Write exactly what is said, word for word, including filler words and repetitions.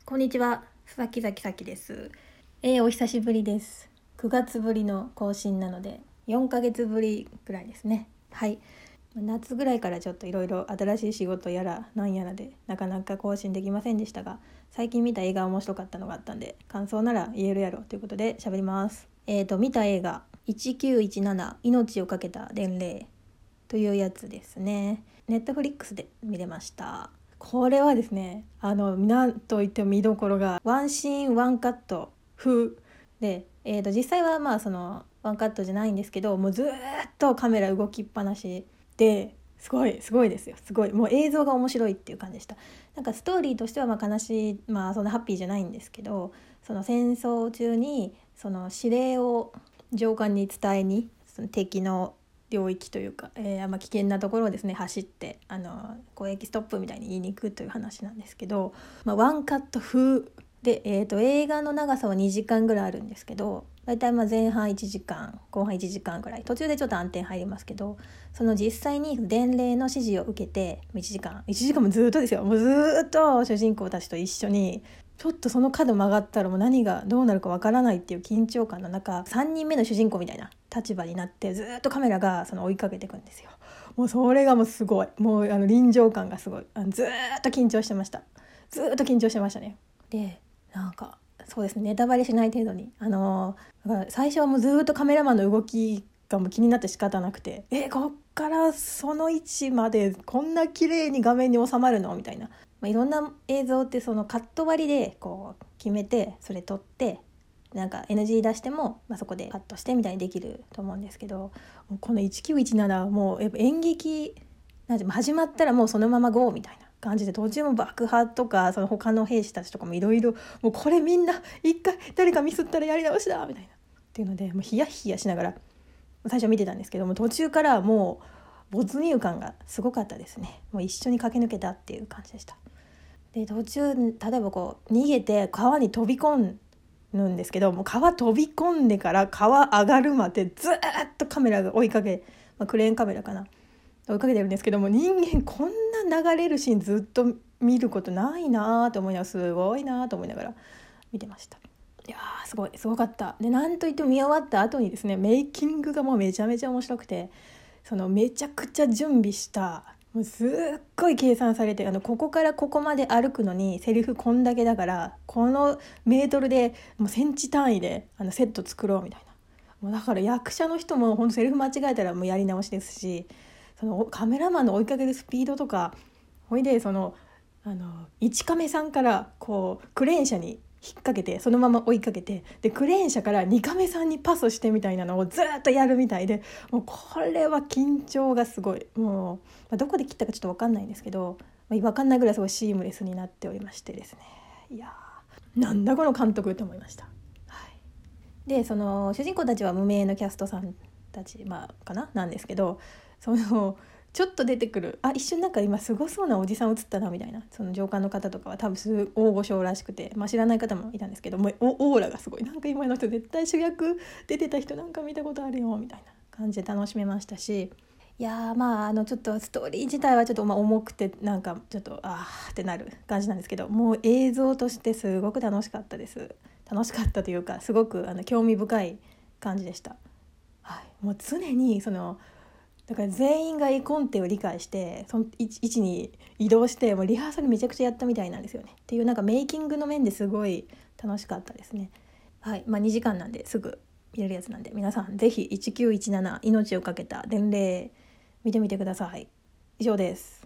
こんにちは、佐々木崎咲です。えー、お久しぶりです。くがつぶりの更新なのでよんかげつぶりぐらいですね。はい。夏ぐらいからちょっといろいろ新しい仕事やらなんやらでなかなか更新できませんでしたが、最近見た映画面白かったのがあったんで、感想なら言えるやろということで喋ります。えーと見た映画いちきゅういちなな命をかけた伝令というやつですね。ネットフリックスで見れました。これはですね、あのなんといっても見どころがワンシーンワンカット風で、えー、と実際はまあそのワンカットじゃないんですけど、もうずっとカメラ動きっぱなしですごいすごいですよ。すごいもう映像が面白いっていう感じでした。なんかストーリーとしてはまあ悲しい、まあそんなハッピーじゃないんですけど、その戦争中にその指令を上官に伝えにその敵の領域というか、えーまあ、危険なところをですね走ってあの攻撃ストップみたいに言いに行くという話なんですけど、まあ、ワンカット風で、えーと、映画の長さはにじかんぐらいあるんですけど、だいたいまあ前半いちじかん後半いちじかんぐらい、途中でちょっと暗転入りますけど、その実際に伝令の指示を受けていちじかんいちじかんもずっとですよ、もうずっと主人公たちと一緒にちょっとその角曲がったらもう何がどうなるかわからないっていう緊張感の中、さんにんめの主人公みたいな立場になってずっとカメラがその追いかけていくんですよ。もうそれがもうすごい、もうあの臨場感がすごい、あのずっと緊張してましたずっと緊張してましたね。でなんかそうですね、ネタバレしない程度に、あのだから最初はもうずっとカメラマンの動きがもう気になって仕方なくて、えこっからその位置までこんな綺麗に画面に収まるのみたいな、まあ、いろんな映像ってそのカット割りでこう決めてそれ撮ってなんか エヌジー 出しても、まあ、そこでカットしてみたいにできると思うんですけど、もうこのいちきゅういちななはもうやっぱ演劇なんて始まったらもうそのまま ゴー みたいな感じで、途中も爆破とかその他の兵士たちとかもいろいろ、もうこれみんな一回誰かミスったらやり直しだみたいなっていうので、もうヒヤヒヤしながら最初見てたんですけども、途中からもう没入感がすごかったですね。もう一緒に駆け抜けたっていう感じでした。で途中例えばこう逃げて川に飛び込むんですけど、もう川飛び込んでから川上がるまでずっとカメラが追いかけ、まあ、クレーンカメラかな追いかけてるんですけども、人間こんな流れるシーンずっと見ることないなと思いながら、すごいなと思いながら見てました。いやーすごいすごかった。でなんといっても見終わった後にですね、メイキングがもうめちゃめちゃ面白くて、そのめちゃくちゃ準備したもうすっごい計算されて、あのここからここまで歩くのにセリフこんだけだからこのメートルでもうセンチ単位であのセット作ろうみたいな、もうだから役者の人も本当セリフ間違えたらもうやり直しですし、そのカメラマンの追いかけるスピードとか、ほいでそのあのいちカメさんからこうクレーン車に引っ掛けてそのまま追いかけて、でクレーン車からにカメさんにパスしてみたいなのをずっとやるみたいで、もうこれは緊張がすごい、もう、まあ、どこで切ったかちょっと分かんないんですけど、まあ、分かんないぐらいすごいシームレスになっておりましてですね、いやーなんだこの監督と思いました。はい、でその主人公たちは無名のキャストさんたち、まあ、かななんですけど、そのちょっと出てくる、あ一瞬なんか今すごそうなおじさん映ったなみたいな、その上官の方とかは多分す大御所らしくて、まあ、知らない方もいたんですけども、オーラがすごい、なんか今の人絶対主役出てた人なんか見たことあるよみたいな感じで楽しめましたし、いやまああのちょっとストーリー自体はちょっとまあ重くてなんかちょっとあーってなる感じなんですけど、もう映像としてすごく楽しかったです。楽しかったというかすごくあの興味深い感じでした。はい、もう常にそのだから全員が絵コンテを理解してその位置に移動して、もうリハーサルめちゃくちゃやったみたいなんですよねっていう、なんかメイキングの面ですごい楽しかったですね。はい、まあにじかんなんですぐ見れるやつなんで、皆さんぜひいちきゅういちなな命をかけた伝令見てみてください。以上です。